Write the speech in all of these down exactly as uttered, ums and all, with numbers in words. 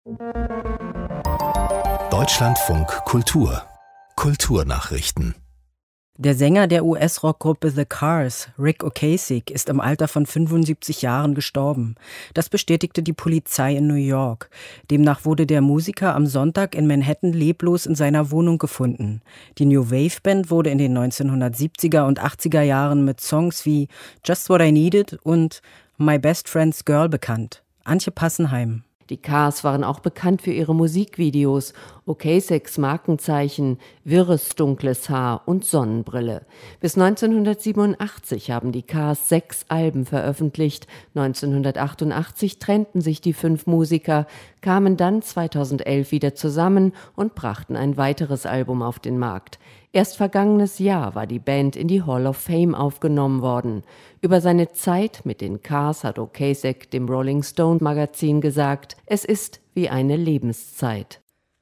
Deutschlandfunk Kultur Kulturnachrichten. Der Sänger der U S-Rockgruppe The Cars, Ric Ocasek, ist im Alter von fünfundsiebzig Jahren gestorben. Das bestätigte die Polizei in New York. Demnach wurde der Musiker am Sonntag in Manhattan leblos in seiner Wohnung gefunden. Die New Wave Band wurde in den neunzehnhundertsiebziger und achtziger Jahren mit Songs wie Just What I Needed und My Best Friend's Girl bekannt. Antje Passenheim. Die Cars waren auch bekannt für ihre Musikvideos, Ocaseks Markenzeichen, wirres dunkles Haar und Sonnenbrille. Bis neunzehnhundertsiebenundachtzig haben die Cars sechs Alben veröffentlicht. neunzehnhundertachtundachtzig trennten sich die fünf Musiker, kamen dann zweitausendelf wieder zusammen und brachten ein weiteres Album auf den Markt. Erst vergangenes Jahr war die Band in die Hall of Fame aufgenommen worden. Über seine Zeit mit den Cars hat Ocasek dem Rolling Stone Magazin gesagt, es ist wie eine Lebenszeit.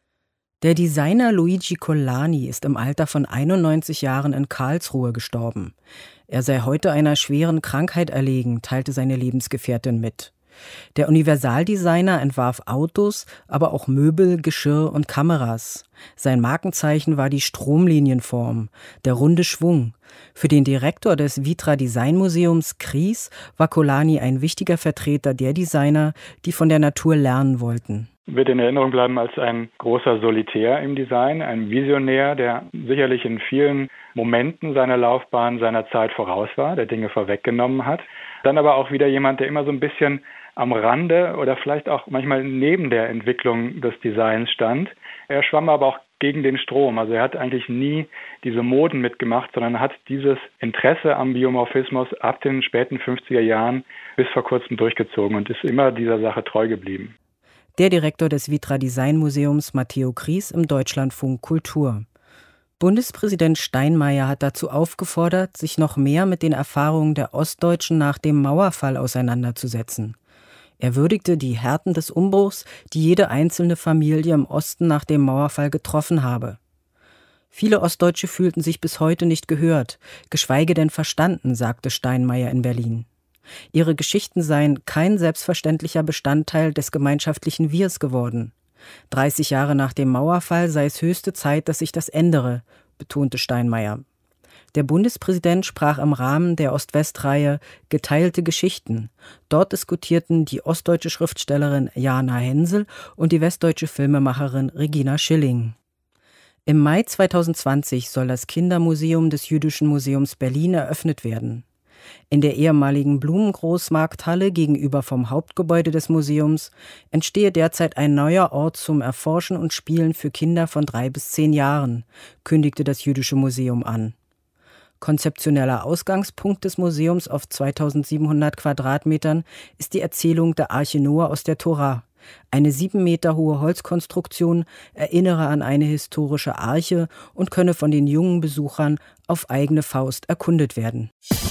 Der Designer Luigi Collani ist im Alter von einundneunzig Jahren in Karlsruhe gestorben. Er sei heute einer schweren Krankheit erlegen, teilte seine Lebensgefährtin mit. Der Universaldesigner entwarf Autos, aber auch Möbel, Geschirr und Kameras. Sein Markenzeichen war die Stromlinienform, der runde Schwung. Für den Direktor des Vitra Design Museums Kries war Collani ein wichtiger Vertreter der Designer, die von der Natur lernen wollten. Wird in Erinnerung bleiben als ein großer Solitär im Design, ein Visionär, der sicherlich in vielen Momenten seiner Laufbahn seiner Zeit voraus war, der Dinge vorweggenommen hat. Dann aber auch wieder jemand, der immer so ein bisschen am Rande oder vielleicht auch manchmal neben der Entwicklung des Designs stand. Er schwamm aber auch gegen den Strom. Also er hat eigentlich nie diese Moden mitgemacht, sondern hat dieses Interesse am Biomorphismus ab den späten fünfziger Jahren bis vor kurzem durchgezogen und ist immer dieser Sache treu geblieben. Der Direktor des Vitra Design Museums Matteo Kries im Deutschlandfunk Kultur. Bundespräsident Steinmeier hat dazu aufgefordert, sich noch mehr mit den Erfahrungen der Ostdeutschen nach dem Mauerfall auseinanderzusetzen. Er würdigte die Härten des Umbruchs, die jede einzelne Familie im Osten nach dem Mauerfall getroffen habe. Viele Ostdeutsche fühlten sich bis heute nicht gehört, geschweige denn verstanden, sagte Steinmeier in Berlin. Ihre Geschichten seien kein selbstverständlicher Bestandteil des gemeinschaftlichen Wirs geworden. dreißig Jahre nach dem Mauerfall sei es höchste Zeit, dass sich das ändere, betonte Steinmeier. Der Bundespräsident sprach im Rahmen der Ost-West-Reihe Geteilte Geschichten. Dort diskutierten die ostdeutsche Schriftstellerin Jana Hensel und die westdeutsche Filmemacherin Regina Schilling. Im Mai zweitausendzwanzig soll das Kindermuseum des Jüdischen Museums Berlin eröffnet werden. In der ehemaligen Blumengroßmarkthalle gegenüber vom Hauptgebäude des Museums entstehe derzeit ein neuer Ort zum Erforschen und Spielen für Kinder von drei bis zehn Jahren, kündigte das Jüdische Museum an. Konzeptioneller Ausgangspunkt des Museums auf zweitausendsiebenhundert Quadratmetern ist die Erzählung der Arche Noah aus der Tora. Eine sieben Meter hohe Holzkonstruktion erinnere an eine historische Arche und könne von den jungen Besuchern auf eigene Faust erkundet werden.